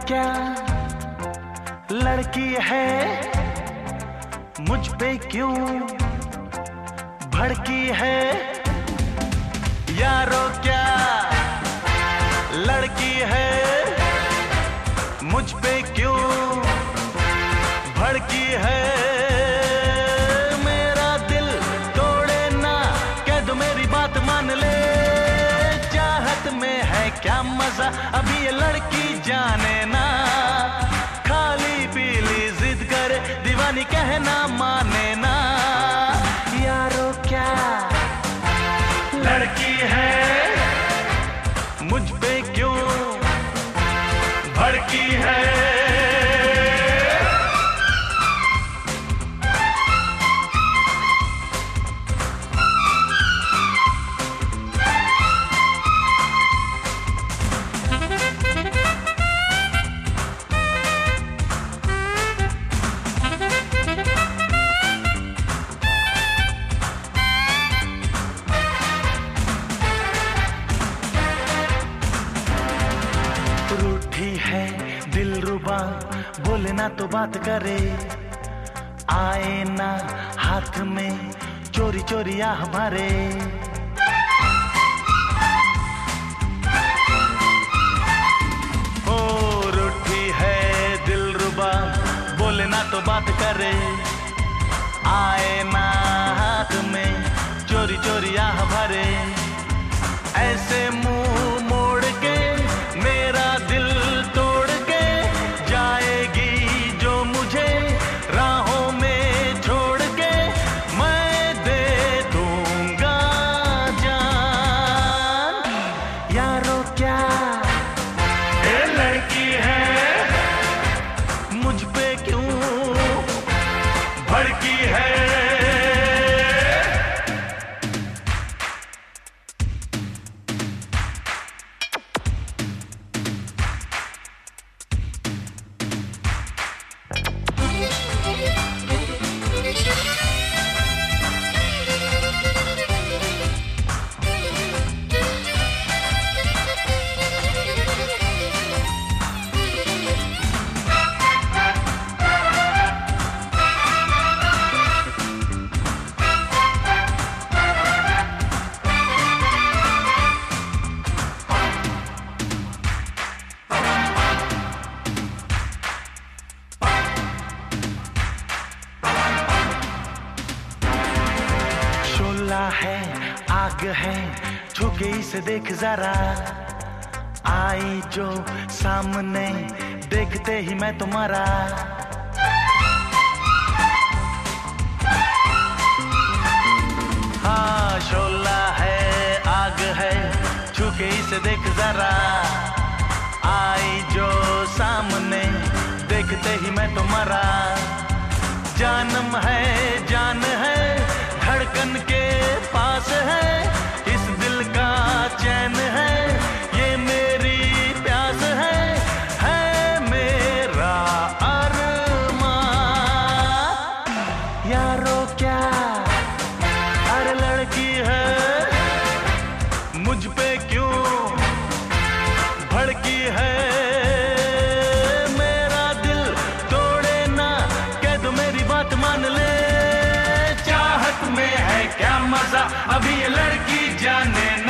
क्या लड़की है मुझ पे क्यों भड़की है। यारो क्या लड़की है मुझ पे क्यों भड़की है। मेरा दिल तोड़े ना, कह दो मेरी बात मान ले। चाहत में है क्या मजा अभी ये लड़की जाने ना। खाली पीली जिद करे दीवानी कहना माने ना। यारो क्या लड़की है मुझ पे क्यों भड़की है। रूठी है दिलरुबा बोले ना तो बात करे। आए ना हाथ में चोरी चोरी आह भरे। ओ रूठी है दिलरुबा बोले ना तो बात करे। आए ना हाथ में चोरी चोरी आह भरे। ऐसे मुंह मोड़ के मेरा दिल तोड़ के जाएगी जो मुझे राहों में छोड़ के। मैं दे दूंगा जान। यारो क्या ये लड़की है मुझ पे क्यों भड़की है। है आग है छुके इसे देख जरा। आई जो सामने देखते ही मैं तुम्हारा। हाँ शोला है आग है छुके इसे देख जरा। आई जो सामने देखते ही मैं तुम्हारा। जानम है जान है धड़कन के पास है। इस दिल का चैन है ये मेरी प्यास है मेरा अरमान। यारो क्या हर लड़की है मुझ पे क्यों भड़की है। मेरा दिल तोड़े ना, कह दो मेरी बात मान ले। चाहत में है क्या मजा अभी ये लड़की जाने ना।